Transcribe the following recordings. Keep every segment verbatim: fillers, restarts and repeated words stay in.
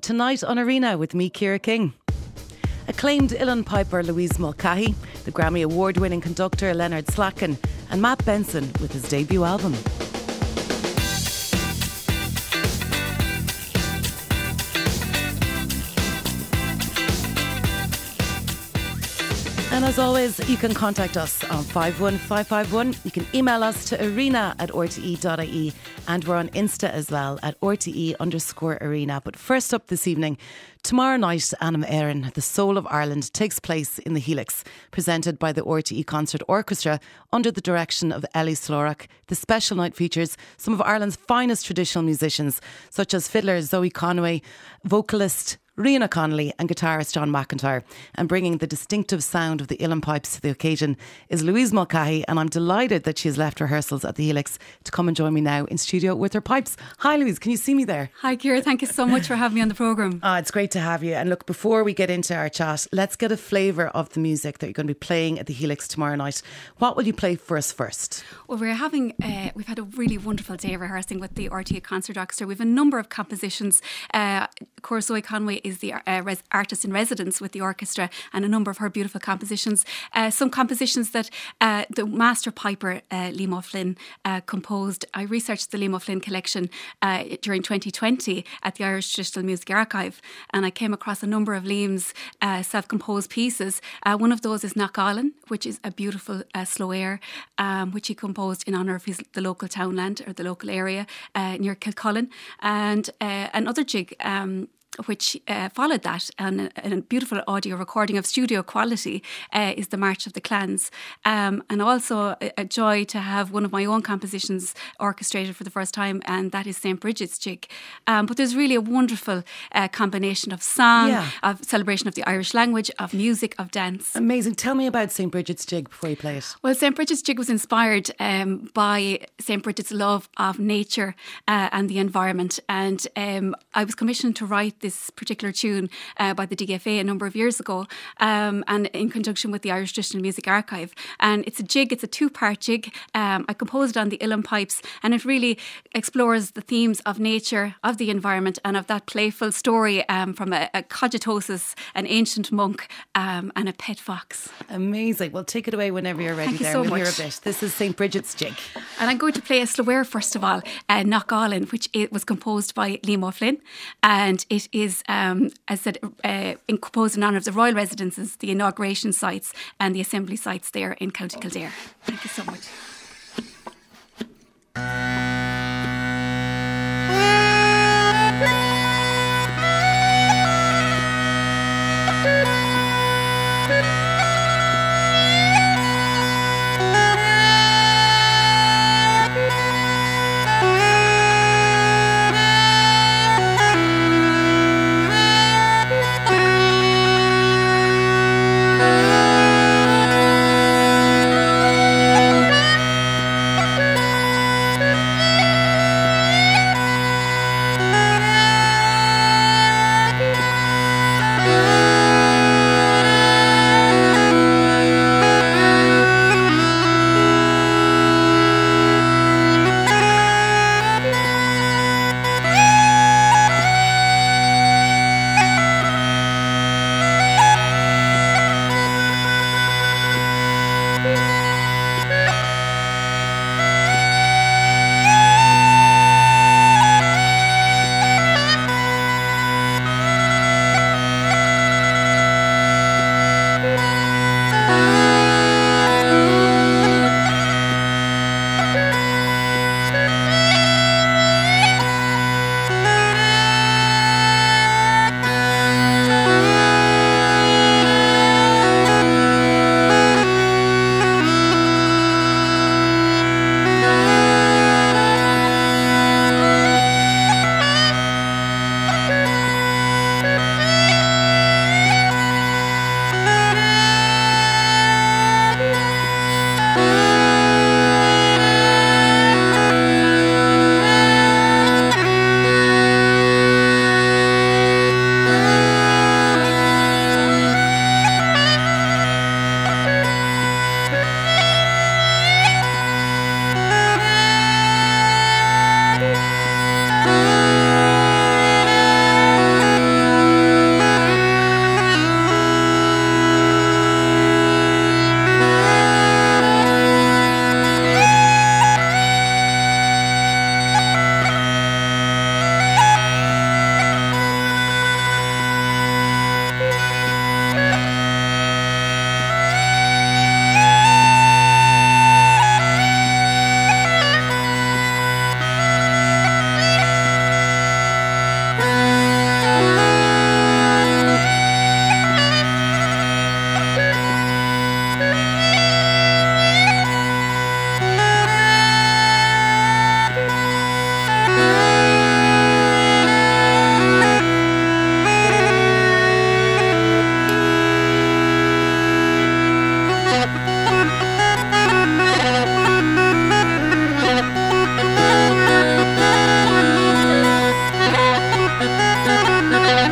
tonight on Arena with me, Ciara King. Acclaimed uilleann piper Louise Mulcahy, the Grammy Award-winning conductor Leonard Slacken, and Matt Benson with his debut album. And as always, you can contact us on five one five five one. You can email us to arena at r t e dot i e, and we're on Insta as well at R T E underscore arena. But first up this evening, tomorrow night, Anam Éireann, the Soul of Ireland, takes place in the Helix, presented by the R T E Concert Orchestra under the direction of Ellie Slorach. The special night features some of Ireland's finest traditional musicians, such as fiddler Zoe Conway, vocalist Rihanna Connolly and guitarist John McIntyre. And bringing the distinctive sound of the uilleann pipes to the occasion is Louise Mulcahy, and I'm delighted that she has left rehearsals at the Helix to come and join me now in studio with her pipes. Hi Louise, can you see me there? Hi Ciara, thank you so much for having me on the programme. Ah, it's great to have you. And look, before we get into our chat, let's get a flavour of the music that you're going to be playing at the Helix tomorrow night. What will you play for us first? Well, we're having, uh, we've had a really wonderful day rehearsing with the R T E Concert Orchestra. We've a number of compositions. Uh, of course, Zoe Conway is the uh, res- artist in residence with the orchestra, and a number of her beautiful compositions. Uh, some compositions that uh, the master piper, uh, Liam O'Flynn, uh, composed. I researched the Liam O'Flynn collection uh, during twenty twenty at the Irish Traditional Music Archive, and I came across a number of Liam's uh, self-composed pieces. Uh, one of those is Knockallin, which is a beautiful uh, slow air, um, which he composed in honour of his, the local townland or the local area uh, near Kilcullen, and uh, another jig um, which uh, followed that, and a, a beautiful audio recording of studio quality uh, is the March of the Clans, um, and also a, a joy to have one of my own compositions orchestrated for the first time, and that is Saint Bridget's Jig. Um, but there's really a wonderful uh, combination of song, yeah. of celebration of the Irish language, of music, of dance. Amazing. Tell me about Saint Bridget's Jig before you play it. Well, Saint Bridget's Jig was inspired um, by Saint Bridget's love of nature uh, and the environment, and um, I was commissioned to write this particular tune uh, by the D F A a number of years ago, um, and in conjunction with the Irish Traditional Music Archive. And it's a jig, it's a two-part jig. Um, I composed it on the uilleann pipes, and it really explores the themes of nature, of the environment, and of that playful story um, from a, a cogitosis, an ancient monk, um, and a pet fox. Amazing. Well, take it away whenever you're ready. Thank you there. so We'll much. hear a bit. This is Saint Bridget's Jig. And I'm going to play a slow air first of all, uh, Knockallin, which it was composed by Liam O'Flynn, and it is Um, as I said, uh, composed in honour of the royal residences, the inauguration sites and the assembly sites there in County Kildare. Thank you so much.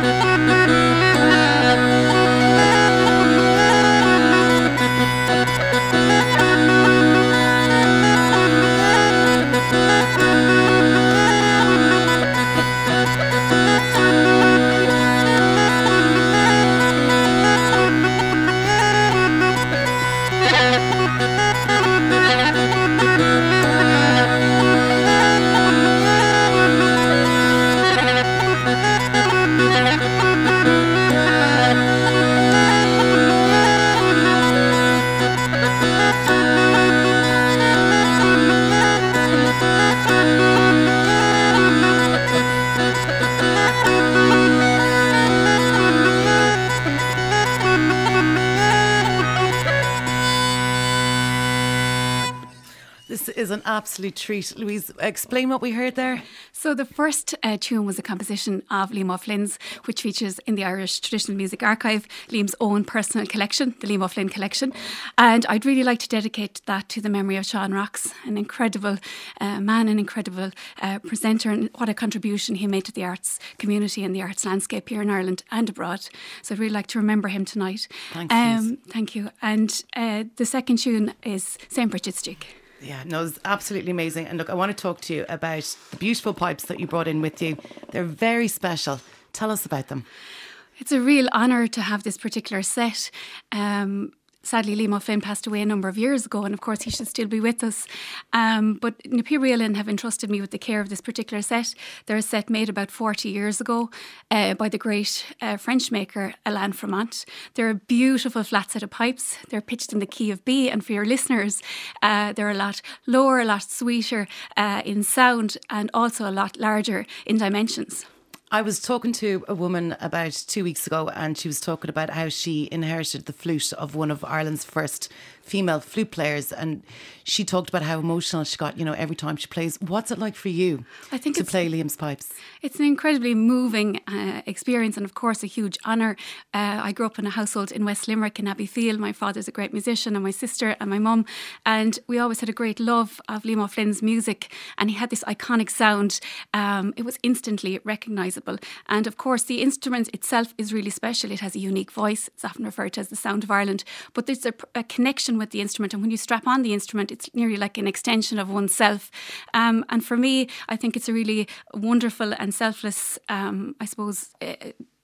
This is an absolute treat. Louise, explain what we heard there. So the first uh, tune was a composition of Liam O'Flynn's, which features in the Irish Traditional Music Archive, Liam's own personal collection, the Liam O'Flynn Collection. And I'd really like to dedicate that to the memory of Sean Rocks, an incredible uh, man, an incredible uh, presenter, and what a contribution he made to the arts community and the arts landscape here in Ireland and abroad. So I'd really like to remember him tonight. Thanks, um, Thank you. And uh, the second tune is Saint Bridget's Jig. Yeah, no, it's absolutely amazing. And look, I want to talk to you about the beautiful pipes that you brought in with you. They're very special. Tell us about them. It's a real honour to have this particular set. Um, Sadly, Liam O'Flynn passed away a number of years ago, and of course he should still be with us. Um, but Na Piaráileann have entrusted me with the care of this particular set. They're a set made about forty years ago uh, by the great uh, French maker Alain Fremont. They're a beautiful flat set of pipes. They're pitched in the key of B, and for your listeners, uh, they're a lot lower, a lot sweeter uh, in sound, and also a lot larger in dimensions. I was talking to a woman about two weeks ago, and she was talking about how she inherited the flute of one of Ireland's first female flute players, and she talked about how emotional she got, you know, every time she plays. What's it like for you I think to play Liam's pipes? It's an incredibly moving uh, experience, and of course a huge honour. Uh, I grew up in a household in West Limerick in Abbeyfield. My father's a great musician, and my sister and my mum, and we always had a great love of Liam O'Flynn's music, and he had this iconic sound. Um, it was instantly recognisable, and of course the instrument itself is really special. It has a unique voice. It's often referred to as the sound of Ireland, but there's a, a connection with the instrument, and when you strap on the instrument, it's nearly like an extension of oneself. Um, and for me, I think it's a really wonderful and selfless, um, I suppose, uh,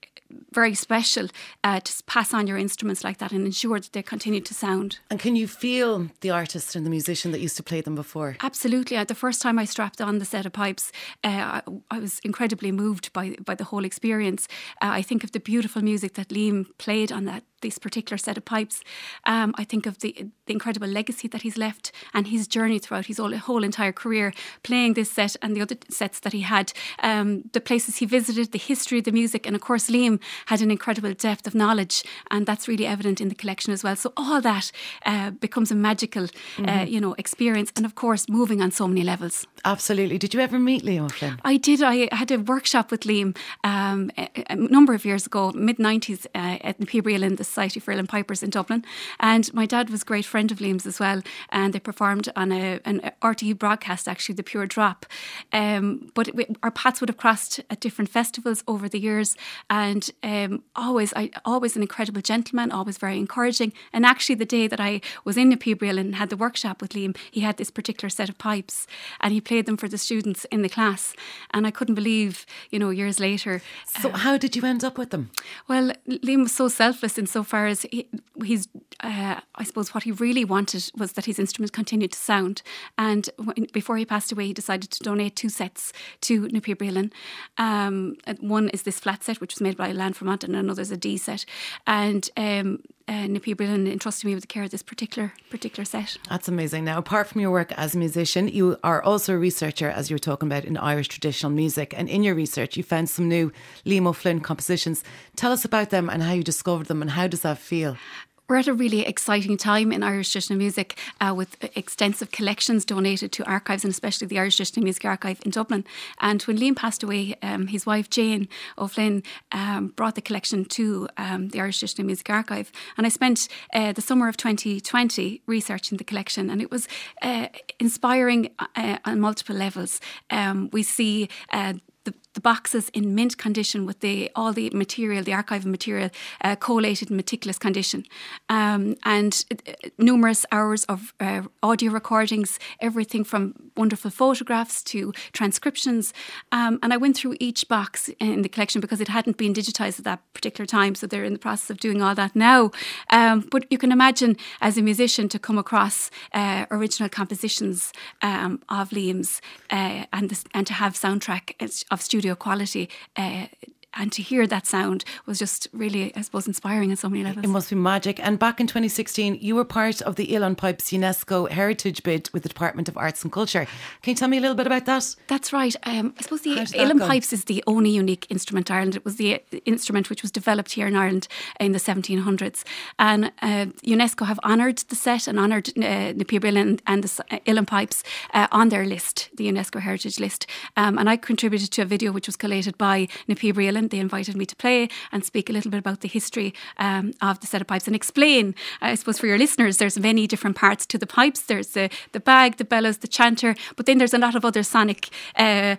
very special uh, to pass on your instruments like that and ensure that they continue to sound. And can you feel the artist and the musician that used to play them before? Absolutely. Uh, the first time I strapped on the set of pipes, uh, I, I was incredibly moved by by the whole experience. Uh, I think of the beautiful music that Liam played on that this particular set of pipes. Um, I think of the, the incredible legacy that he's left and his journey throughout his whole, whole entire career playing this set and the other sets that he had, um, the places he visited, the history of the music, and of course Liam had an incredible depth of knowledge, and that's really evident in the collection as well. So all that uh, becomes a magical mm-hmm. uh, you know, experience, and of course moving on so many levels. Absolutely. Did you ever meet Liam O'Flynn? I did. I had a workshop with Liam um, a, a number of years ago, mid nineties, uh, at Na Piaráileann, the Society for Uilleann Pipers in Dublin, and my dad was a great friend of Liam's as well, and they performed on a, an R T E broadcast, actually, The Pure Drop. Um, but it, our paths would have crossed at different festivals over the years, and um, always, I always an incredible gentleman, always very encouraging. And actually, the day that I was in Na Piaráileann and had the workshop with Liam, he had this particular set of pipes, and he played them for the students in the class, and I couldn't believe, you know, years later. So, uh, how did you end up with them? Well, Liam was so selfless insofar as he, he's, uh, I suppose, what he really wanted was that his instruments continued to sound. And when, before he passed away, he decided to donate two sets to Na Piaráileann. Um, one is this flat set, which was made by Alain Fremont, and another is a D set. And um, uh, Na Piaráileann entrusted me with the care of this particular particular set. That's amazing. Now, apart from your work as a musician, you are also a researcher, as you were talking about, in Irish traditional music. And in your research, you found some new Liam O'Flynn compositions. Tell us about them and how you discovered them, and how does that feel? We're at a really exciting time in Irish traditional music uh, with extensive collections donated to archives, and especially the Irish Traditional Music Archive in Dublin. And when Liam passed away, um, his wife Jane O'Flynn um, brought the collection to um, the Irish Traditional Music Archive. And I spent uh, the summer of twenty twenty researching the collection, and it was uh, inspiring uh, on multiple levels. Um, we see uh, The, the boxes in mint condition with the all the material, the archival material, uh, collated in meticulous condition, um, and uh, numerous hours of uh, audio recordings, everything from wonderful photographs to transcriptions. Um, and I went through each box in the collection because it hadn't been digitised at that particular time, so they're in the process of doing all that now. Um, but you can imagine, as a musician, to come across uh, original compositions um, of Liam's uh, and this, and to have soundtrack of studio quality. Uh, And to hear that sound was just really, I suppose, inspiring on so many levels. It must be magic. And back in twenty sixteen, you were part of the Uilleann Pipes UNESCO Heritage bid with the Department of Arts and Culture. Can you tell me a little bit about that? That's right. Um, I suppose the Uilleann Pipes is the only unique instrument in Ireland. It was the instrument which was developed here in Ireland in the seventeen hundreds. And uh, UNESCO have honoured the set and honoured uh, Na Piaibh Briollin and the Uilleann Pipes uh, on their list, the UNESCO Heritage list. Um, and I contributed to a video which was collated by Na Piaibh Briollin. They invited me to play and speak a little bit about the history um, of the set of pipes and explain, I suppose, for your listeners, there's many different parts to the pipes. There's the, the bag, the bellows, the chanter, but then there's a lot of other sonic uh,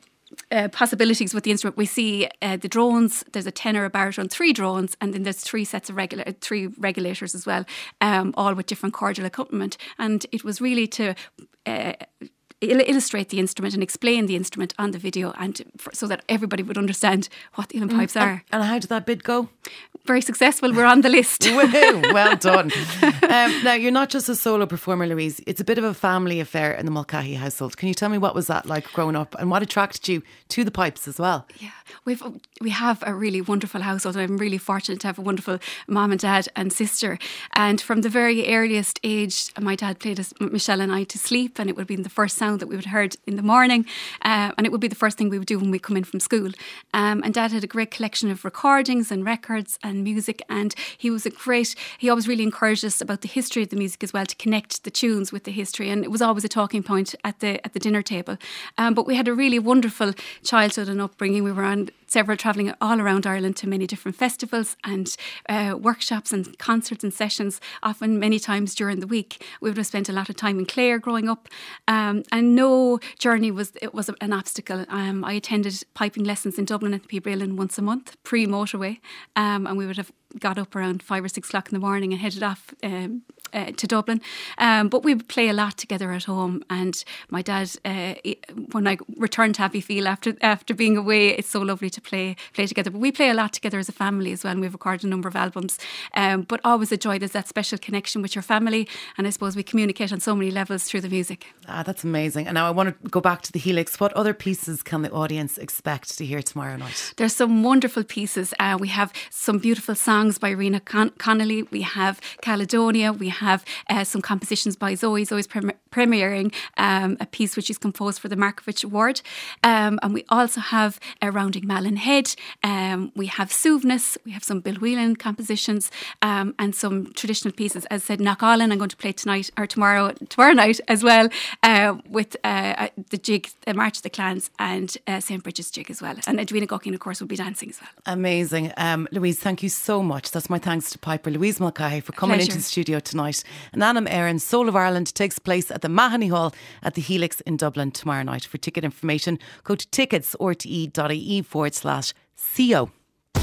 Uh, possibilities with the instrument. We see uh, the drones. There's a tenor, a baritone, three drones, and then there's three sets of regula- three regulators as well, um, all with different chordal accompaniment. And it was really to uh, illustrate the instrument and explain the instrument on the video, and for, so that everybody would understand what the Uilleann Pipes mm, are. And how did that bid go? Very successful. We're on the list. Woohoo, well done. Um, now, you're not just a solo performer, Louise. It's a bit of a family affair in the Mulcahy household. Can you tell me what was that like growing up, and what attracted you to the pipes as well? Yeah, we've we have a really wonderful household. I'm really fortunate to have a wonderful mum and dad and sister. And from the very earliest age, my dad played us, Michelle and I, to sleep, and it would be the first sound that we would have heard in the morning, uh, and it would be the first thing we would do when we come in from school. Um, and Dad had a great collection of recordings and records and music, and he was a great, he always really encouraged us about the history of the music as well, to connect the tunes with the history, and it was always a talking point at the at the dinner table. Um, but we had a really wonderful childhood and upbringing. We were on several, travelling all around Ireland to many different festivals and uh, workshops and concerts and sessions, often many times during the week. We would have spent a lot of time in Clare growing up, um, and no journey was it was an obstacle. Um, I attended piping lessons in Dublin at the Piaibh Briollin once a month, pre-motorway, um, and we would have got up around five or six o'clock in the morning and headed off um, uh, to Dublin. Um, but we would play a lot together at home. And my dad, uh, when I returned to Abbeyfeale after after being away, it's so lovely to play play together. But we play a lot together as a family as well, and we've recorded a number of albums. Um, but always a joy. There's that special connection with your family, and I suppose we communicate on so many levels through the music. Ah, that's amazing. And now I want to go back to the Helix. What other pieces can the audience expect to hear tomorrow night? There's some wonderful pieces. Uh, we have some beautiful songs by Rena Con- Connolly. We have Caledonia. We have uh, some compositions by Zoe. Zoe's prem- premiering um, a piece which is composed for the Markovich Award. Um, and we also have uh, Rounding Malin Head. Um, we have Suvness. We have some Bill Whelan compositions um, and some traditional pieces. As I said, Knockallin I'm going to play tonight or tomorrow tomorrow night as well uh, with uh, the jig, the March of the Clans, and uh, Saint Bridget's jig as well. And Edwina Guckin, of course, will be dancing as well. Amazing. Um, Louise, thank you so much. That's my thanks to Piper Louise Mulcahy for coming Pleasure. into the studio tonight. And Anam Aaron, Soul of Ireland, takes place at the Mahoney Hall at the Helix in Dublin tomorrow night. For ticket information, go to tickets r t e dot i e forward slash C O.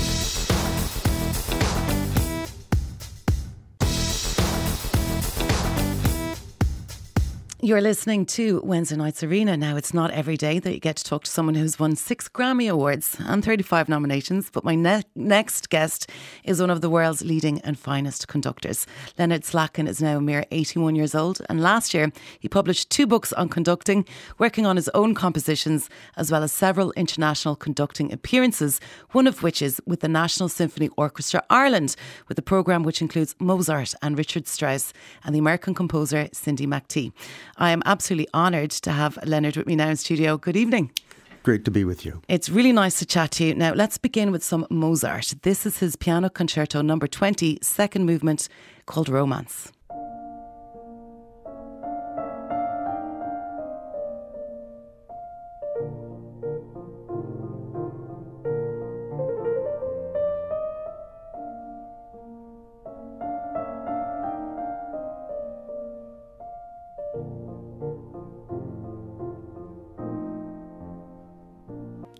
You're listening to Wednesday Night's Arena. Now, it's not every day that you get to talk to someone who's won six Grammy Awards and thirty-five nominations, but my ne- next guest is one of the world's leading and finest conductors. Leonard Slatkin is now a mere eighty-one years old, and last year he published two books on conducting, working on his own compositions, as well as several international conducting appearances, one of which is with the National Symphony Orchestra Ireland, with a programme which includes Mozart and Richard Strauss and the American composer Cindy McTee. I am absolutely honoured to have Leonard with me now in studio. Good evening. Great to be with you. It's really nice to chat to you. Now, let's begin with some Mozart. This is his Piano Concerto number twenty, second movement, called Romance.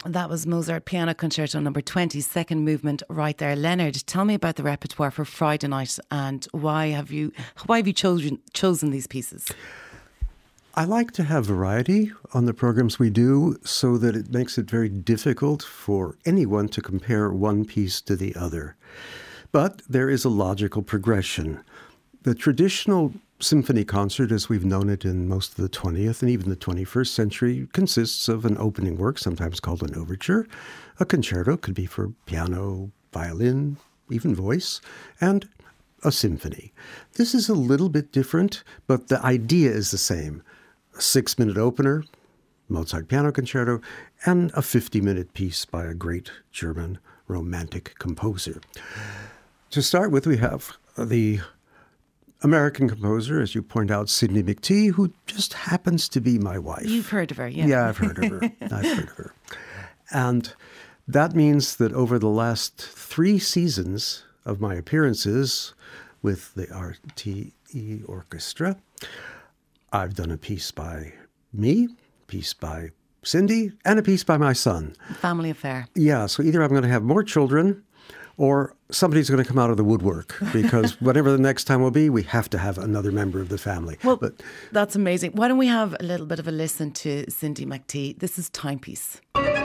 That was Mozart Piano Concerto number twenty, second movement right there. Leonard, tell me about the repertoire for Friday night and why have you why have you chosen chosen these pieces? I like to have variety on the programs we do so that it makes it very difficult for anyone to compare one piece to the other. But there is a logical progression. The traditional symphony concert, as we've known it in most of the twentieth and even the twenty-first century, consists of an opening work, sometimes called an overture. A concerto could be for piano, violin, even voice, and a symphony. This is a little bit different, but the idea is the same. A six-minute opener, Mozart Piano Concerto, and a fifty-minute piece by a great German romantic composer. To start with, we have the American composer, as you point out, Sidney McTee, who just happens to be my wife. You've heard of her, yeah. Yeah, I've heard of her. I've heard of her. And that means that over the last three seasons of my appearances with the R T E Orchestra, I've done a piece by me, a piece by Cindy, and a piece by my son. Family affair. Yeah, so either I'm going to have more children or somebody's going to come out of the woodwork, because whatever the next time will be, we have to have another member of the family. Well, but that's amazing. Why don't we have a little bit of a listen to Cindy McTee? This is Timepiece.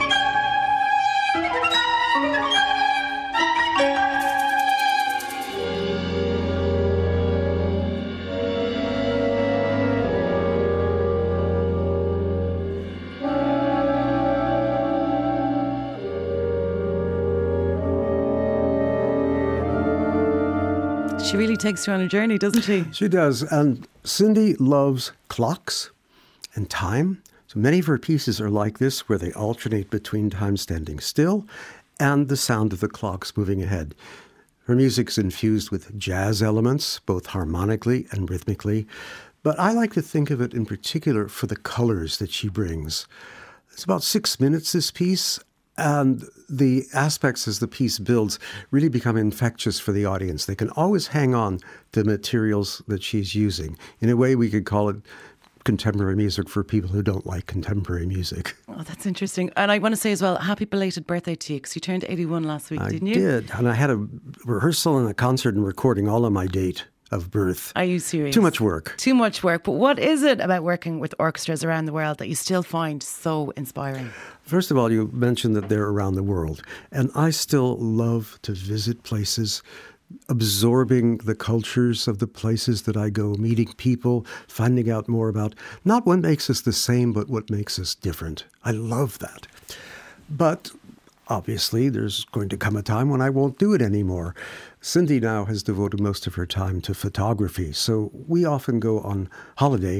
She really takes you on a journey, doesn't she? She does. And Cindy loves clocks and time. So many of her pieces are like this, where they alternate between time standing still and the sound of the clocks moving ahead. Her music's infused with jazz elements, both harmonically and rhythmically. But I like to think of it in particular for the colors that she brings. It's about six minutes, this piece. And the aspects as the piece builds really become infectious for the audience. They can always hang on to materials that she's using. In a way, we could call it contemporary music for people who don't like contemporary music. Oh, that's interesting. And I want to say as well, happy belated birthday to you, because you turned eighty-one last week, I didn't you? I did. And I had a rehearsal and a concert and recording all on my date of birth. Are you serious? Too much work. Too much work. But what is it about working with orchestras around the world that you still find so inspiring? First of all, you mentioned that they're around the world. And I still love to visit places, absorbing the cultures of the places that I go, meeting people, finding out more about not what makes us the same, but what makes us different. I love that. But obviously, there's going to come a time when I won't do it anymore. Cindy now has devoted most of her time to photography, so we often go on holiday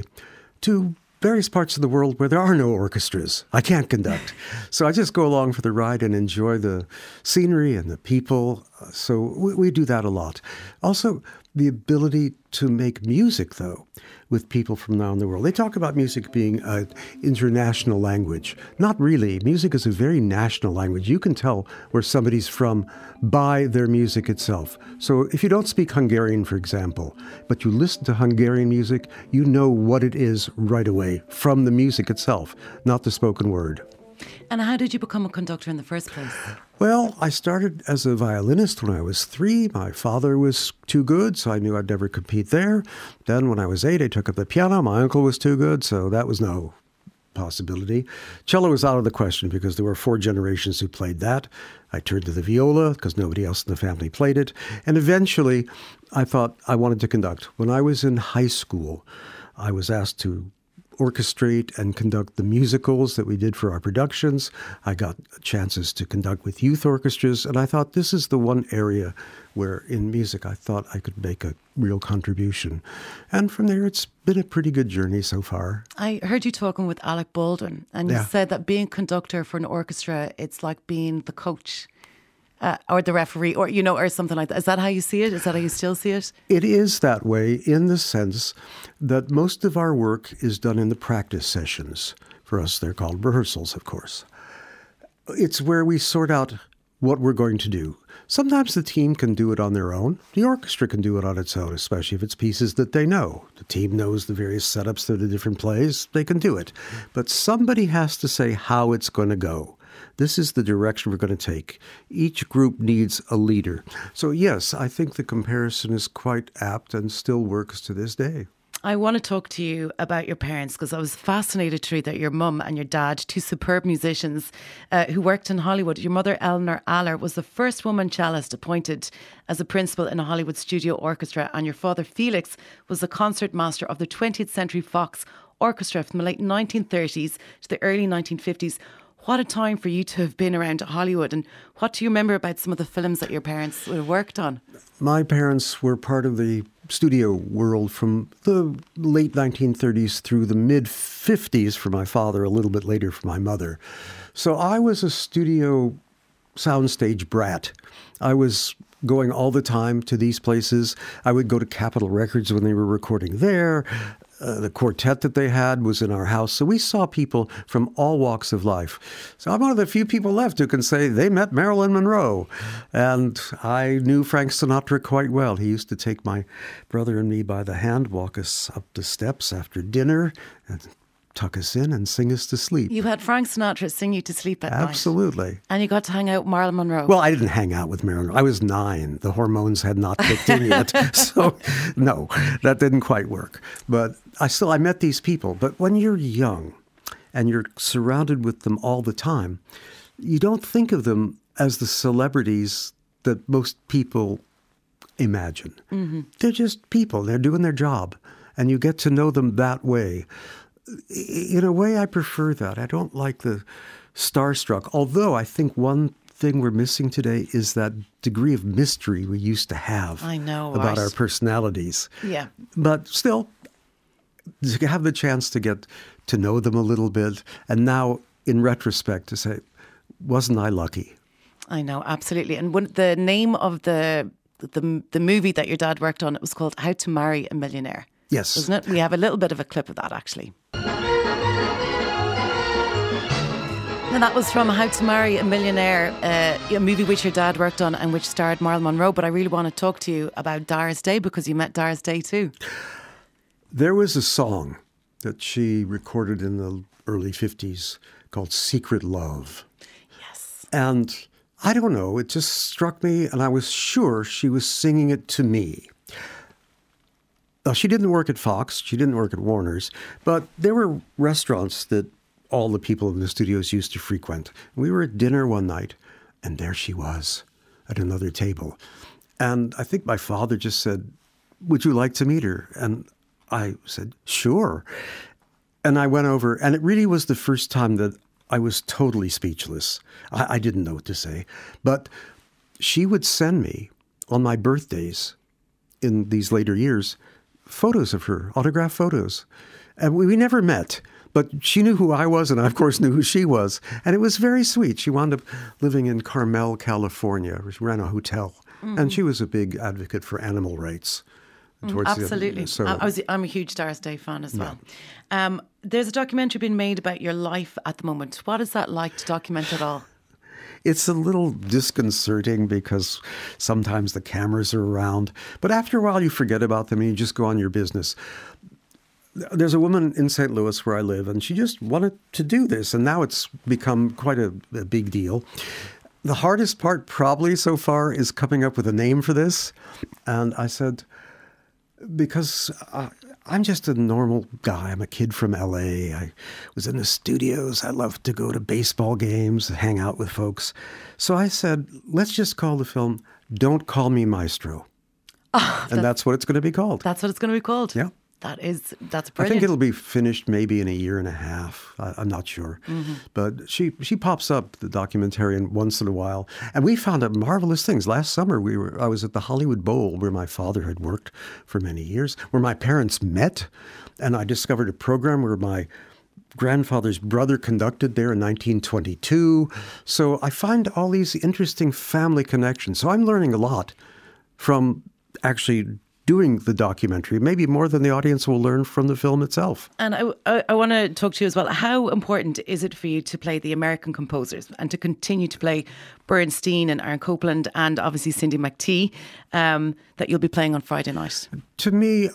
to various parts of the world where there are no orchestras. I can't conduct. So I just go along for the ride and enjoy the scenery and the people. So we, we do that a lot. Also, the ability to make music, though, with people from around the world. They talk about music being an international language. Not really. Music is a very national language. You can tell where somebody's from by their music itself. So if you don't speak Hungarian, for example, but you listen to Hungarian music, you know what it is right away from the music itself, not the spoken word. And how did you become a conductor in the first place? Well, I started as a violinist when I was three. My father was too good, so I knew I'd never compete there. Then when I was eight, I took up the piano. My uncle was too good, so that was no possibility. Cello was out of the question because there were four generations who played that. I turned to the viola because nobody else in the family played it. And eventually, I thought I wanted to conduct. When I was in high school, I was asked to orchestrate and conduct the musicals that we did for our productions. I got chances to conduct with youth orchestras, and I thought this is the one area where in music I thought I could make a real contribution. And from there, it's been a pretty good journey so far. I heard you talking with Alec Baldwin, and you Yeah. said that being conductor for an orchestra, it's like being the coach. Uh, or the referee, or, you know, or something like that. Is that how you see it? Is that how you still see it? It is that way in the sense that most of our work is done in the practice sessions. For us, they're called rehearsals, of course. It's where we sort out what we're going to do. Sometimes the team can do it on their own. The orchestra can do it on its own, especially if it's pieces that they know. The team knows the various setups to the different plays. They can do it. But somebody has to say how it's going to go. this is the direction we're going to take. Each group needs a leader. So yes, I think the comparison is quite apt and still works to this day. I want to talk to you about your parents, because I was fascinated through that your mum and your dad, two superb musicians uh, who worked in Hollywood. Your mother, Eleanor Aller, was the first woman cellist appointed as a principal in a Hollywood studio orchestra, and your father, Felix, was the concertmaster of the twentieth Century Fox Orchestra from the late nineteen thirties to the early nineteen fifties. What a time for you to have been around Hollywood. And what do you remember about some of the films that your parents would have worked on? My parents were part of the studio world from the late nineteen thirties through the mid fifties for my father, a little bit later for my mother. So I was a studio soundstage brat. I was going all the time to these places. I would go to Capitol Records when they were recording there. Uh, the quartet that they had was in our house. So we saw people from all walks of life. So I'm one of the few people left who can say they met Marilyn Monroe. And I knew Frank Sinatra quite well. He used to take my brother and me by the hand, walk us up the steps after dinner, and tuck us in and sing us to sleep. You had Frank Sinatra sing you to sleep at night. Absolutely. And you got to hang out with Marilyn Monroe. Well, I didn't hang out with Marilyn. I was nine. The hormones had not kicked in yet. So, no, that didn't quite work. But I still, I met these people. But when you're young and you're surrounded with them all the time, you don't think of them as the celebrities that most people imagine. Mm-hmm. They're just people. They're doing their job. And you get to know them that way. In a way, I prefer that. I don't like the starstruck. Although I think one thing we're missing today is that degree of mystery we used to have. I know, about right? our personalities. Yeah. But still, to have the chance to get to know them a little bit, and now, in retrospect, to say, wasn't I lucky? I know, absolutely. And when, the name of the, the the movie that your dad worked on, it was called How to Marry a Millionaire. Yes. Isn't it? We have a little bit of a clip of that, actually. And that was from How to Marry a Millionaire, uh, a movie which your dad worked on and which starred Marilyn Monroe. But I really want to talk to you about Doris Day, because you met Doris Day too. There was a song that she recorded in the early fifties called Secret Love. Yes. And I don't know, it just struck me, and I was sure she was singing it to me. Now, she didn't work at Fox, she didn't work at Warner's, but there were restaurants that all the people in the studios used to frequent. We were at dinner one night, and there she was at another table. And I think my father just said, "Would you like to meet her?" And I said, "Sure." And I went over, and it really was the first time that I was totally speechless. I, I didn't know what to say. But she would send me, on my birthdays in these later years, photos of her, autographed photos. And we, we never met, but she knew who I was, and I, of course, knew who she was. And it was very sweet. She wound up living in Carmel, California. She ran a hotel. Mm-hmm. And she was a big advocate for animal rights. Absolutely. The, so, I was, I'm a huge Doris Day fan as well. Yeah. Um, there's a documentary being made about your life at the moment. What is that like to document it all? It's a little disconcerting because sometimes the cameras are around, but after a while you forget about them and you just go on your business. There's a woman in Saint Louis where I live, and she just wanted to do this, and now it's become quite a, a big deal. The hardest part probably so far is coming up with a name for this. And I said, because uh, I'm just a normal guy. I'm a kid from L A. I was in the studios. I love to go to baseball games, hang out with folks. So I said, let's just call the film Don't Call Me Maestro. Oh, and that's, that's what it's going to be called. That's what it's going to be called? Yeah. That is, that's brilliant. I think it'll be finished maybe in a year and a half. I, I'm not sure. Mm-hmm. But she she pops up, the documentarian, once in a while. And we found out marvelous things. Last summer, we were I was at the Hollywood Bowl, where my father had worked for many years, where my parents met. And I discovered a program where my grandfather's brother conducted there in nineteen twenty-two. So I find all these interesting family connections. So I'm learning a lot from actually doing the documentary, maybe more than the audience will learn from the film itself. And I, I, I want to talk to you as well. How important is it for you to play the American composers and to continue to play Bernstein and Aaron Copland and obviously Cindy McTee, um, that you'll be playing on Friday night? To me,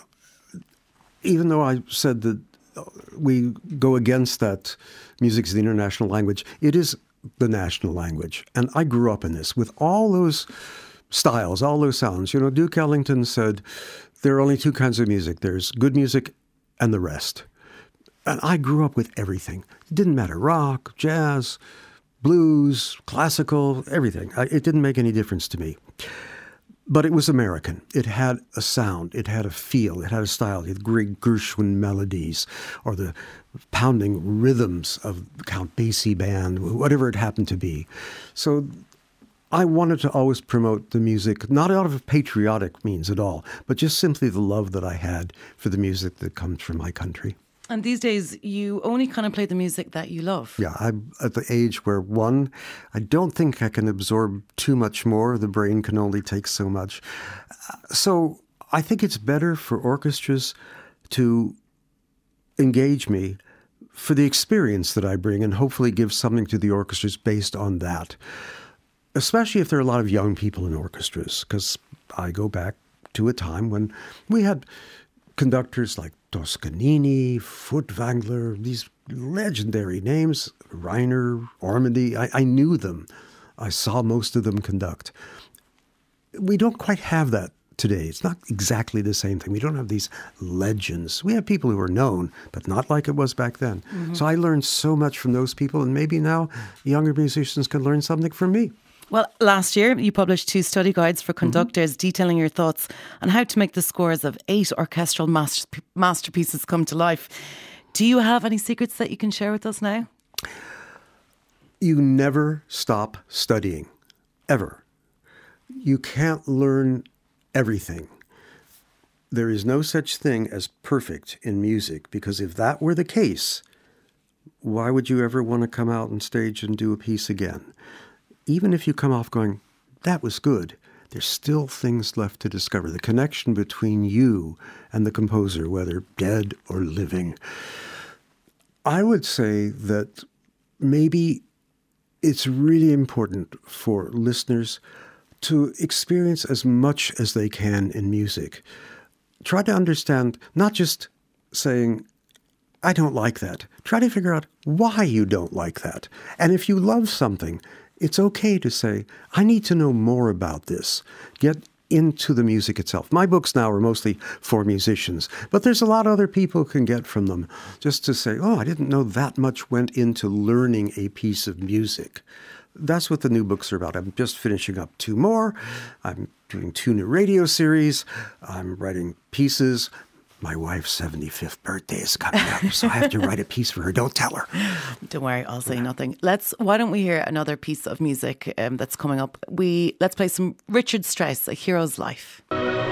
even though I said that we go against that music is the international language, it is the national language. And I grew up in this with all those styles, all those sounds. You know, Duke Ellington said there are only two kinds of music. There's good music and the rest. And I grew up with everything. It didn't matter, rock, jazz, blues, classical, everything. I, it didn't make any difference to me. But it was American. It had a sound. It had a feel. It had a style. It had great Gershwin melodies or the pounding rhythms of Count Basie Band, whatever it happened to be. So I wanted to always promote the music, not out of patriotic means at all, but just simply the love that I had for the music that comes from my country. And these days, you only kind of play the music that you love. Yeah, I'm at the age where, one, I don't think I can absorb too much more. The brain can only take so much. So I think it's better for orchestras to engage me for the experience that I bring and hopefully give something to the orchestras based on that, especially if there are a lot of young people in orchestras, because I go back to a time when we had conductors like Toscanini, Furtwängler, these legendary names, Reiner, Ormandy. I, I knew them. I saw most of them conduct. We don't quite have that today. It's not exactly the same thing. We don't have these legends. We have people who are known, but not like it was back then. Mm-hmm. So I learned so much from those people, and maybe now younger musicians can learn something from me. Well, last year you published two study guides for conductors, mm-hmm. detailing your thoughts on how to make the scores of eight orchestral master- masterpieces come to life. Do you have any secrets that you can share with us now? You never stop studying, ever. You can't learn everything. There is no such thing as perfect in music, because if that were the case, why would you ever want to come out on stage and do a piece again? Even if you come off going, that was good, there's still things left to discover. The connection between you and the composer, whether dead or living. I would say that maybe it's really important for listeners to experience as much as they can in music. Try to understand, not just saying, I don't like that. Try to figure out why you don't like that. And if you love something, it's okay to say, I need to know more about this. Get into the music itself. My books now are mostly for musicians, but there's a lot of other people who can get from them. Just to say, oh, I didn't know that much went into learning a piece of music. That's what the new books are about. I'm just finishing up two more. I'm doing two new radio series. I'm writing pieces. My wife's seventy-fifth birthday is coming up, so I have to write a piece for her. Don't tell her. Don't worry, I'll say nothing. Let's. Why don't we hear another piece of music um, that's coming up? We let's play some Richard Strauss, A Hero's Life.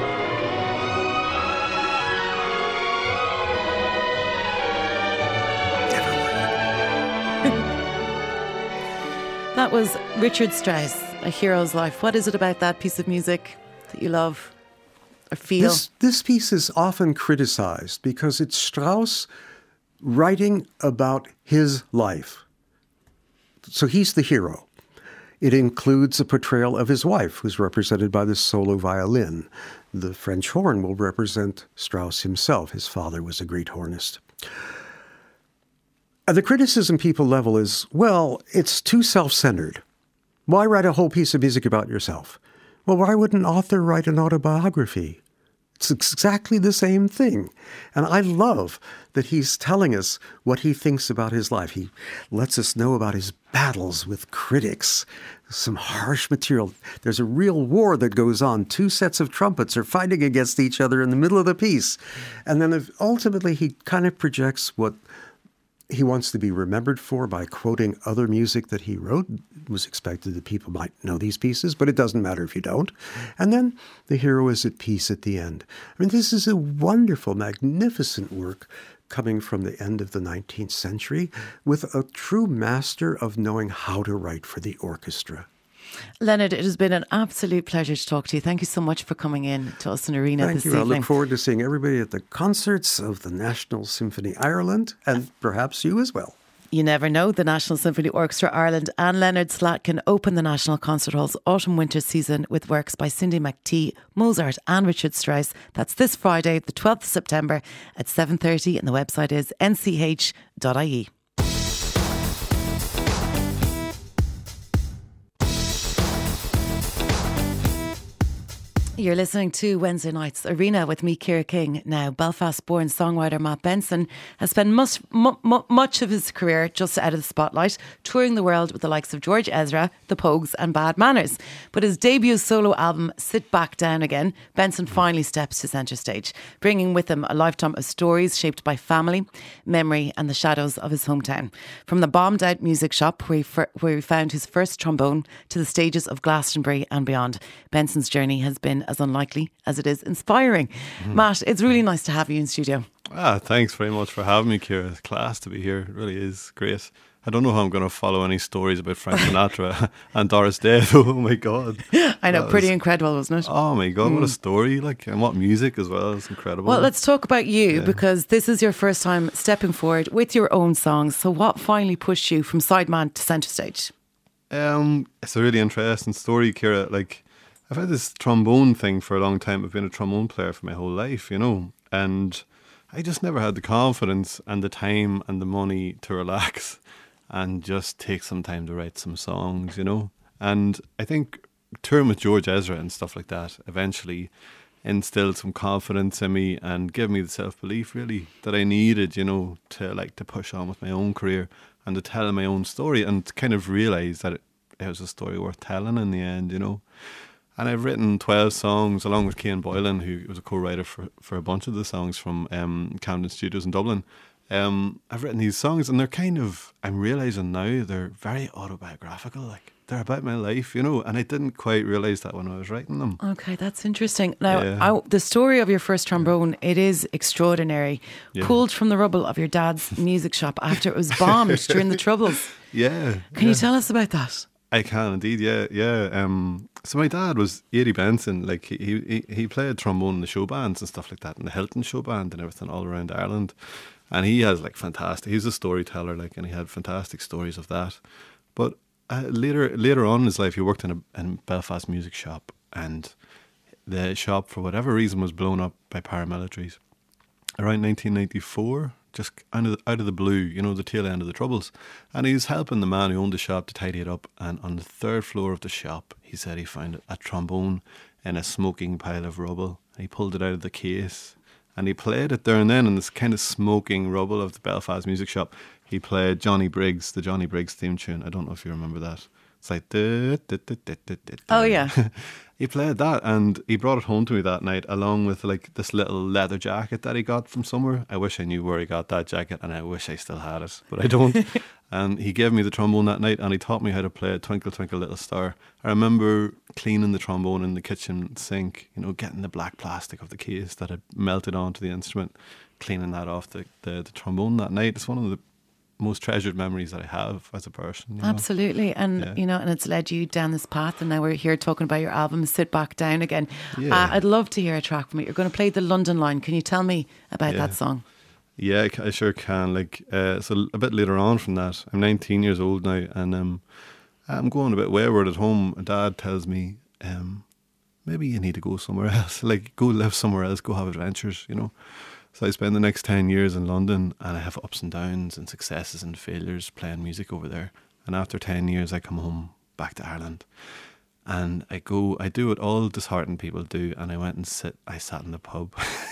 That was Richard Strauss, A Hero's Life. What is it about that piece of music that you love? Or feel? This, this piece is often criticized because it's Strauss writing about his life. So he's the hero. It includes a portrayal of his wife, who's represented by the solo violin. The French horn will represent Strauss himself. His father was a great hornist. And the criticism people level is, well, it's too self-centered. Why write a whole piece of music about yourself? Well, why would an author write an autobiography? It's exactly the same thing. And I love that he's telling us what he thinks about his life. He lets us know about his battles with critics, some harsh material. There's a real war that goes on. Two sets of trumpets are fighting against each other in the middle of the piece. And then if ultimately he kind of projects what he wants to be remembered for by quoting other music that he wrote. It was expected that people might know these pieces, but it doesn't matter if you don't. And then the hero is at peace at the end. I mean, this is a wonderful, magnificent work coming from the end of the nineteenth century with a true master of knowing how to write for the orchestra. Leonard, it has been an absolute pleasure to talk to you. Thank you so much for coming in to us in Arena Thank this you. evening. I look forward to seeing everybody at the concerts of the National Symphony Ireland, and perhaps you as well. You never know. The National Symphony Orchestra Ireland and Leonard Slatkin open the National Concert Hall's autumn-winter season with works by Cindy McTee, Mozart and Richard Strauss. That's this Friday, the twelfth of September at seven thirty, and the website is n c h dot i e. You're listening to Wednesday Night's Arena with me, Ciara King. Now, Belfast-born songwriter Matt Benson has spent much, mu- mu- much of his career just out of the spotlight, touring the world with the likes of George Ezra, The Pogues and Bad Manners. But his debut solo album, Sit Back Down Again, Benson finally steps to centre stage, bringing with him a lifetime of stories shaped by family, memory and the shadows of his hometown. From the bombed out music shop where he, fir- where he found his first trombone to the stages of Glastonbury and beyond, Benson's journey has been as unlikely as it is inspiring. Mm. Matt, it's really nice to have you in studio. Ah, thanks very much for having me, Ciara. It's class to be here. It really is great. I don't know how I'm going to follow any stories about Frank Sinatra and Doris Day. Oh my God. I know, that pretty was, incredible, wasn't it? Oh my God, mm. what a story. Like, and what music as well. It's incredible. Well, let's talk about you yeah. because this is your first time stepping forward with your own songs. So what finally pushed you from sideman to centre stage? Um, it's a really interesting story, Ciara. Like, I've had this trombone thing for a long time. I've been a trombone player for my whole life, you know, and I just never had the confidence and the time and the money to relax and just take some time to write some songs, you know. And I think touring with George Ezra and stuff like that eventually instilled some confidence in me and gave me the self-belief really that I needed, you know, to like to push on with my own career and to tell my own story and to kind of realise that it, it was a story worth telling in the end, you know. And I've written twelve songs along with Cian Boylan, who was a co-writer for, for a bunch of the songs from um, Camden Studios in Dublin. Um, I've written these songs and they're kind of, I'm realising now, they're very autobiographical. Like, they're about my life, you know, and I didn't quite realise that when I was writing them. Okay, that's interesting. Now, yeah. I, the story of your first trombone, it is extraordinary. Yeah. Pulled from the rubble of your dad's music shop after it was bombed during the Troubles. Yeah. Can yeah. you tell us about that? I can indeed, yeah, yeah. Um, so my dad was Eddie Benson. Like he, he he played trombone in the show bands and stuff like that, in the Hilton show band and everything all around Ireland. And he has like fantastic. He's a storyteller, like, and he had fantastic stories of that. But uh, later later on in his life, he worked in a in Belfast music shop, and the shop for whatever reason was blown up by paramilitaries around nineteen ninety-four. Just out of, the, out of the blue, you know, the tail end of the Troubles. And he was helping the man who owned the shop to tidy it up. And on the third floor of the shop, he said he found a trombone in a smoking pile of rubble. And he pulled it out of the case. And he played it there and then in this kind of smoking rubble of the Belfast music shop. He played Johnny Briggs, the Johnny Briggs theme tune. I don't know if you remember that. It's like... Du, du, du, du, du, du. Oh, yeah. He played that and he brought it home to me that night along with like this little leather jacket that he got from somewhere. I wish I knew where he got that jacket and I wish I still had it, but I don't. And he gave me the trombone that night and he taught me how to play Twinkle Twinkle Little Star. I remember cleaning the trombone in the kitchen sink, you know, getting the black plastic of the case that had melted onto the instrument, cleaning that off the, the, the trombone that night. It's one of the most treasured memories that I have as a person. You know? Absolutely. And, yeah. you know, and it's led you down this path. And now we're here talking about your album, Sit Back Down Again. Yeah. Uh, I'd love to hear a track from it. You're going to play the London Line. Can you tell me about yeah. that song? Yeah, I sure can. Like, uh, so a bit later on from that, I'm nineteen years old now, and um, I'm going a bit wayward at home. Dad tells me, um, maybe you need to go somewhere else. Like, go live somewhere else, go have adventures, you know. So I spend the next ten years in London and I have ups and downs and successes and failures playing music over there. And after ten years, I come home back to Ireland and I go, I do what all disheartened people do. And I went and sit, I sat in the pub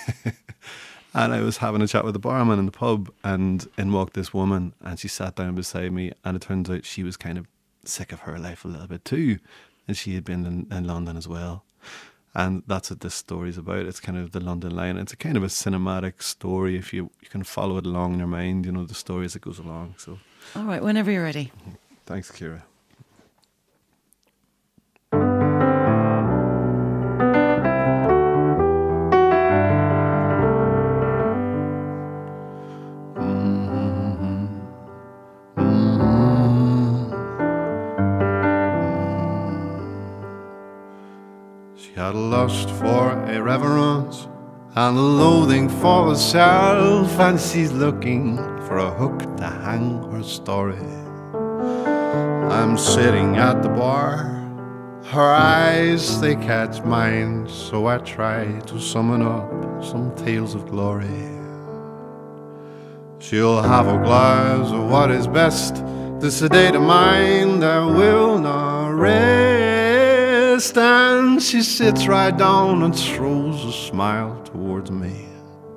and I was having a chat with the barman in the pub and in walked this woman and she sat down beside me and it turns out she was kind of sick of her life a little bit too. And she had been in, in London as well. And that's what this story's about. It's kind of the London Line. It's a kind of a cinematic story. If you, you can follow it along in your mind, you know, the story as it goes along. So, all right, whenever you're ready. Thanks, Ciara. Had a lust for irreverence and a loathing for herself, and she's looking for a hook to hang her story. I'm sitting at the bar, her eyes they catch mine, so I try to summon up some tales of glory. She'll have a glass of what is best to sedate a mind that will not rest. breakfast and she sits right down and throws a smile towards me.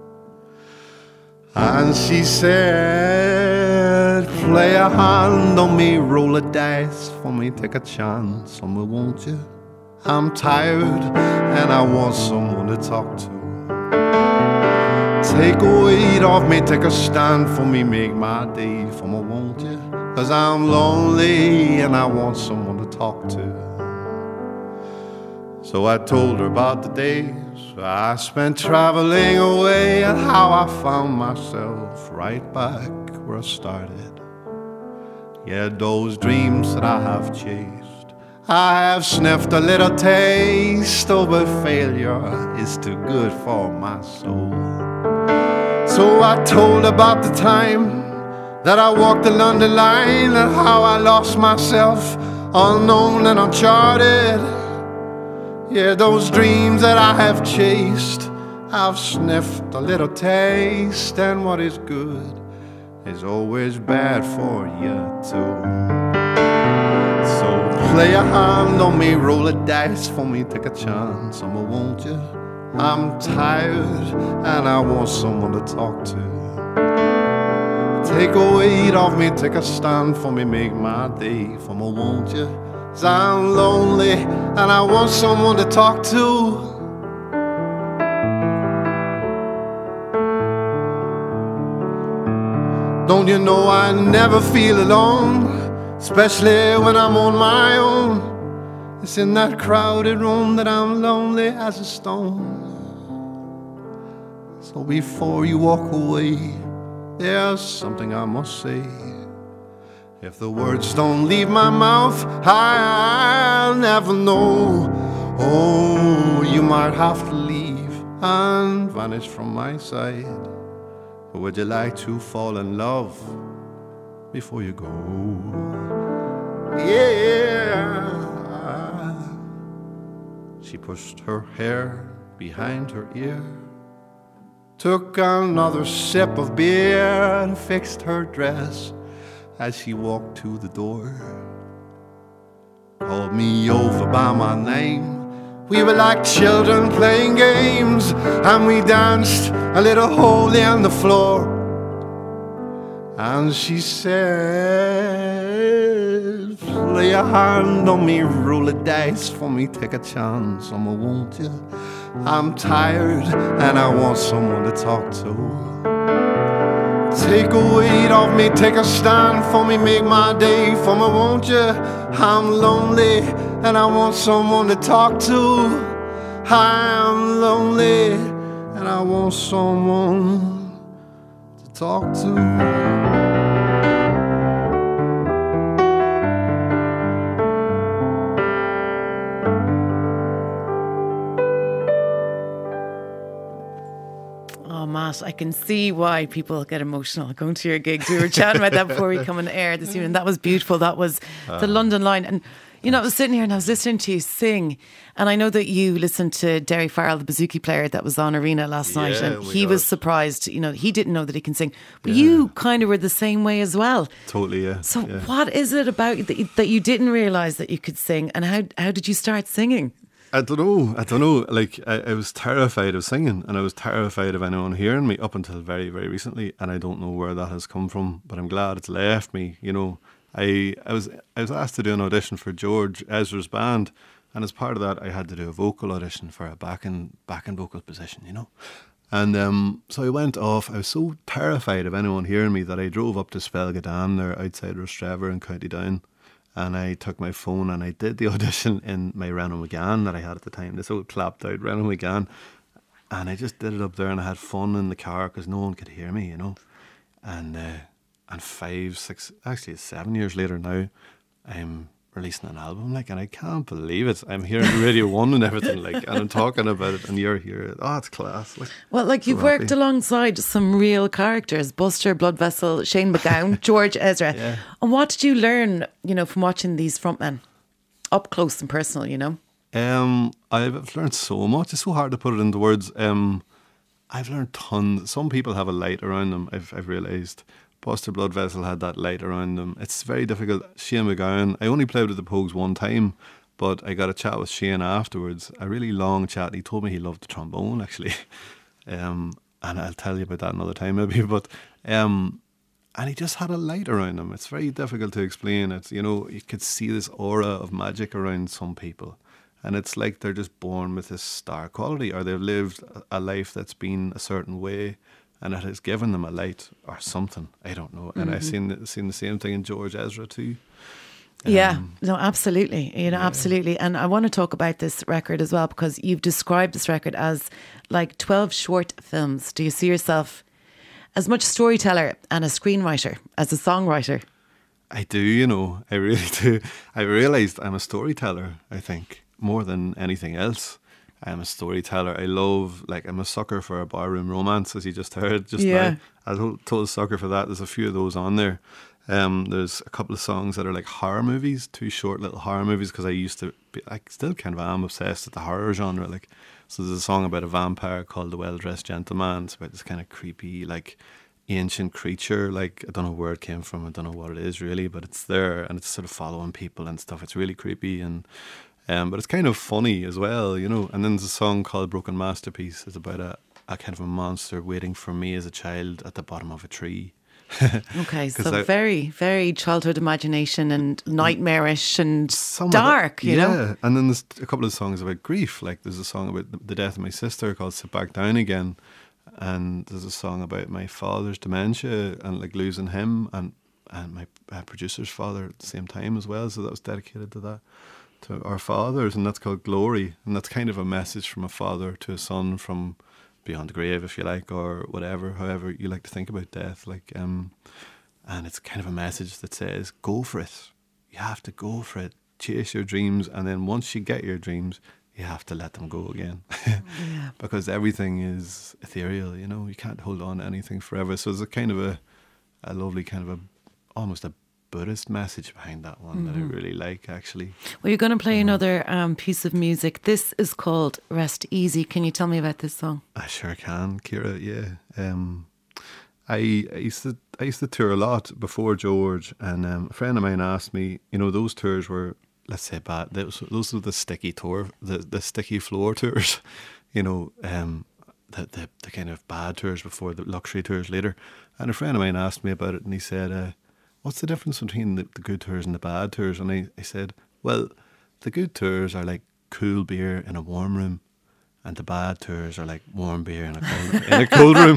And she said, play a hand on me, roll a dice for me, take a chance on me, won't you? I'm tired and I want someone to talk to. Take a weight off me, take a stand for me, make my day for me, won't you? Cause I'm lonely and I want someone to talk to. So I told her about the days I spent traveling away and how I found myself right back where I started. Yeah, those dreams that I have chased, I have sniffed a little taste of, but failure is too good for my soul. So I told about the time that I walked the London line and how I lost myself unknown and uncharted. Yeah, those dreams that I have chased, I've sniffed a little taste, and what is good is always bad for you too. So play a hand on me, roll a dice for me, take a chance on me, won't you? I'm tired and I want someone to talk to. Take a weight off me, take a stand for me, make my day for me, won't you? 'Cause I'm lonely and I want someone to talk to. Don't you know I never feel alone, especially when I'm on my own. It's in that crowded room that I'm lonely as a stone. So before you walk away, there's something I must say. If the words don't leave my mouth, I'll never know. Oh, you might have to leave and vanish from my side. But would you like to fall in love before you go? Yeah. She pushed her hair behind her ear, took another sip of beer and fixed her dress as she walked to the door. Called me over by my name. We were like children playing games, and we danced a little hole in the floor. And she said, play a hand on me, roll a dice for me, take a chance on me, won't you? I'm tired and I want someone to talk to. Take a weight off me, take a stand for me, make my day for me, won't you? I'm lonely and I want someone to talk to. I'm lonely and I want someone to talk to. Matt, I can see why people get emotional going to your gigs. We were chatting about that before we come on air this evening. That was beautiful. That was the London Line. And, you know, I was sitting here and I was listening to you sing. And I know that you listened to Derry Farrell, the bouzouki player that was on Arena last Yeah, night. And oh my he God. was surprised. You know, he didn't know that he can sing. But Yeah. you kind of were the same way as well. Totally, yeah. So yeah. what is it about you that you, that you didn't realise that you could sing? And how how did you start singing? I don't know. I don't know. Like, I, I was terrified of singing, and I was terrified of anyone hearing me up until very, very recently. And I don't know where that has come from, but I'm glad it's left me. You know, I I was I was asked to do an audition for George Ezra's band, and as part of that, I had to do a vocal audition for a backing backing vocal position. You know, and um, so I went off. I was so terrified of anyone hearing me that I drove up to Svelgadan, there outside Rostrevor in County Down. And I took my phone and I did the audition in my Renault Megane that I had at the time, this old clapped out Renault Megane. And I just did it up there and I had fun in the car because no one could hear me, you know. And uh, and five, six, actually it's seven years later now, I'm releasing an album, like, and I can't believe it. I'm here on Radio One and everything, like, and I'm talking about it and you're here. Oh, it's class. Like, Well, like so you've worked happy. alongside some real characters, Buster, Blood Vessel, Shane MacGowan, George Ezra. Yeah. And what did you learn, you know, from watching these frontmen up close and personal, you know? Um, I've learned so much. It's so hard to put it into words. Um, I've learned tons. Some people have a light around them, I've, I've realised. Buster Blood Vessel had that light around them. It's very difficult. Shane MacGowan, I only played with the Pogues one time, But I got a chat with Shane afterwards, a really long chat. He told me he loved the trombone, actually. um, and I'll tell you about that another time maybe. But um, and he just had a light around him. It's very difficult to explain. It's, you know, you could see this aura of magic around some people. And it's like they're just born with this star quality, or they've lived a life that's been a certain way, and it has given them a light or something. I don't know. And mm-hmm. I've seen seen the same thing in George Ezra too. Um, yeah, no, absolutely. You know, yeah. absolutely. And I want to talk about this record as well, because you've described this record as like twelve short films. Do you see yourself as much storyteller and a screenwriter as a songwriter? I do, you know, I really do. I realised I'm a storyteller, I think, more than anything else. I'm a storyteller. I love, like, I'm a sucker for a barroom romance, as you just heard just yeah. now. I was told a sucker for that. There's a few of those on there. Um, there's a couple of songs that are like horror movies, two short little horror movies, because I used to be, I still kind of am obsessed with the horror genre. Like, so there's a song about a vampire called The Well-Dressed Gentleman. It's about this kind of creepy, like, ancient creature. Like, I don't know where it came from. I don't know what it is really, but it's there and it's sort of following people and stuff. It's really creepy, and um, but it's kind of funny as well, you know. And then there's a song called Broken Masterpiece. It's about a, a kind of a monster waiting for me as a child at the bottom of a tree. Okay, so I, very, very childhood imagination and nightmarish and dark, that, you yeah. know? Yeah, and then there's a couple of songs about grief. Like, there's a song about the death of my sister called Sit Back Down Again. And there's a song about my father's dementia and, like, losing him, and, and my uh, producer's father at the same time as well. So that was dedicated to that, to our fathers, and that's called Glory. And that's kind of a message from a father to a son from beyond the grave, if you like, or whatever, however you like to think about death. Like, um, and it's kind of a message that says, go for it. You have to go for it. Chase your dreams, and then once you get your dreams, you have to let them go again. Yeah. Because everything is ethereal, you know. You can't hold on to anything forever. So there's a kind of a, a lovely kind of a, almost a Buddhist message behind that one, mm-hmm. that I really like, actually. Well, you're going to play um, another um, piece of music. This is called Rest Easy. Can you tell me about this song? I sure can, Ciara, yeah. Um, I, I used to I used to tour a lot before George, and um, a friend of mine asked me, you know, those tours were, let's say, bad. Those, those were the sticky tour, the, the sticky floor tours, you know, um, the, the the kind of bad tours before the luxury tours later. And a friend of mine asked me about it, and he said, uh, what's the difference between the, the good tours and the bad tours? And I, I said, well, the good tours are like cool beer in a warm room, and the bad tours are like warm beer in a cold, in a cold room.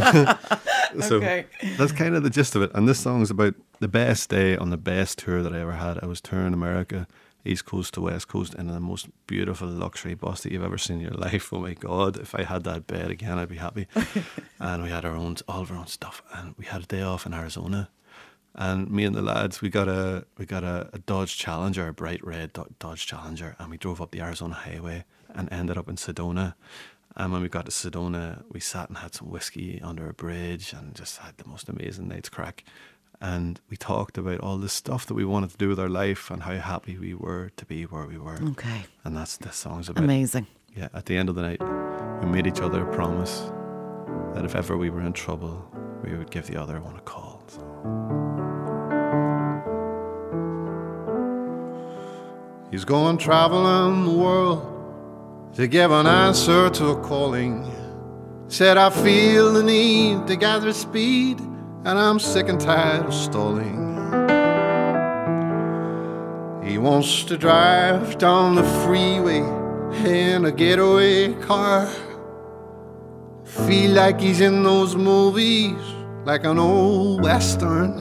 So okay. That's kind of the gist of it. And this song is about the best day on the best tour that I ever had. I was touring America, East Coast to West Coast, in the most beautiful luxury bus that you've ever seen in your life. Oh my God, if I had that bed again, I'd be happy. And we had our own, all of our own stuff, and we had a day off in Arizona. And me and the lads, we got a we got a, a Dodge Challenger, a bright red Dodge Challenger, and we drove up the Arizona highway and ended up in Sedona. And when we got to Sedona, we sat and had some whiskey under a bridge and just had the most amazing night's crack. And we talked about all the stuff that we wanted to do with our life and how happy we were to be where we were. Okay. And that's the song's about. Amazing. Yeah, at the end of the night, we made each other a promise that if ever we were in trouble, we would give the other one a call. So. He's going traveling the world to give an answer to a calling. Said, I feel the need to gather speed, and I'm sick and tired of stalling. He wants to drive down the freeway in a getaway car. Feel like he's in those movies, like an old western.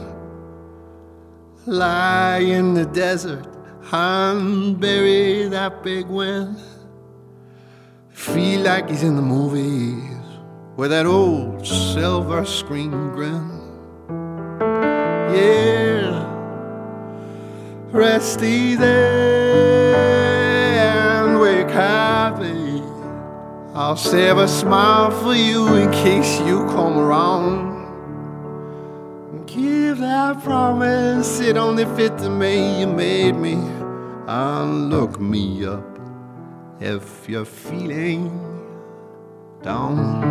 Lie in the desert and bury that big wind. Feel like he's in the movies with that old silver screen grin. Yeah, rest easy and wake happy. I'll save a smile for you in case you come around. Give that promise, it only fit the way you made me. And look me up if you're feeling down.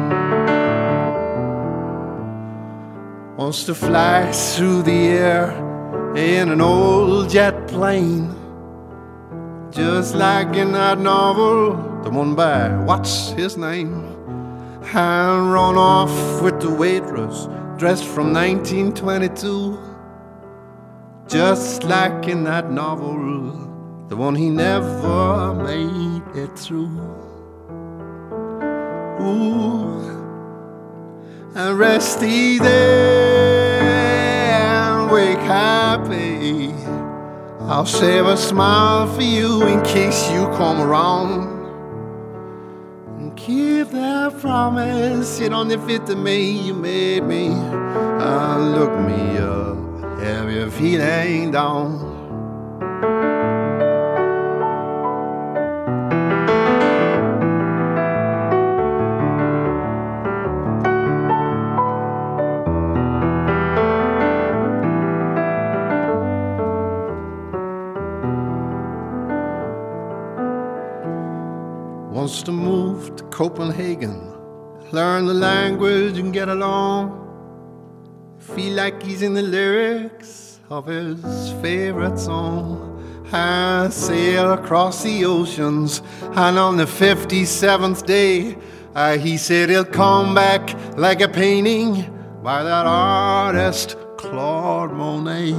Wants to fly through the air in an old jet plane. just like in that novel, the one by, what's his name? And run off with the waitress dressed from nineteen twenty-two, just like in that novel, the one he never made it through. Ooh, and rest easy and wake happy. I'll save a smile for you in case you come around. And keep that promise, you don't fit to me, you made me. And look me up, have your feeling down. Wants to move to Copenhagen, learn the language and get along. Feel like he's in the lyrics of his favorite song. And sail across the oceans, and on the fifty-seventh day, uh, he said he'll come back like a painting by that artist Claude Monet.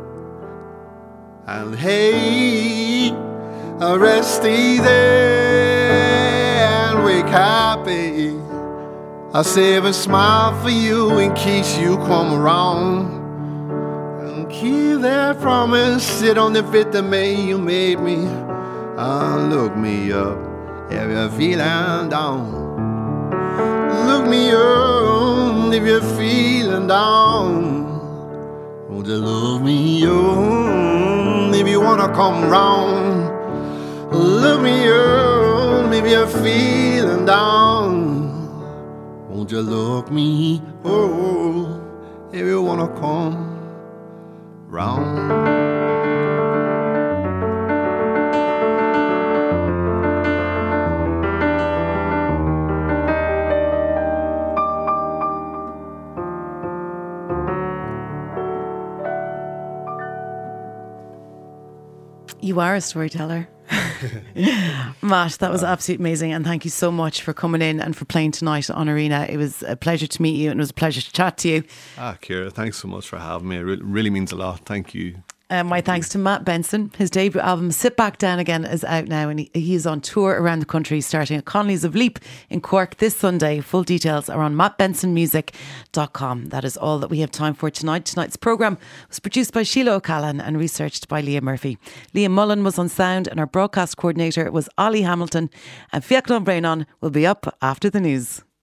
And hey, rest easy, wake happy. I'll save a smile for you in case you come around. And keep that promise, it don't fit the way you made me. And look me up if you're feeling down. Look me up if you're feeling down. Won't you love me up if you wanna come round? Look me up if you're feeling down. Won't you look me up if you wanna come round? You are a storyteller. Matt, that was absolutely amazing, and thank you so much for coming in and for playing tonight on Arena. It was a pleasure to meet you, and it was a pleasure to chat to you. Ah, Ciara, thanks so much for having me. It re- really means a lot. Thank you. Um, my thanks to Matt Benson. His debut album Sit Back Down Again is out now, and he, he is on tour around the country, starting at Connolly's of Leap in Cork this Sunday. Full details are on matt benson music dot com. That is all that we have time for tonight. Tonight's programme was produced by Sheila O'Callaghan and researched by Leah Murphy. Liam Mullen was on sound, and our broadcast coordinator was Ollie Hamilton. And Fiaclan Brennan will be up after the news.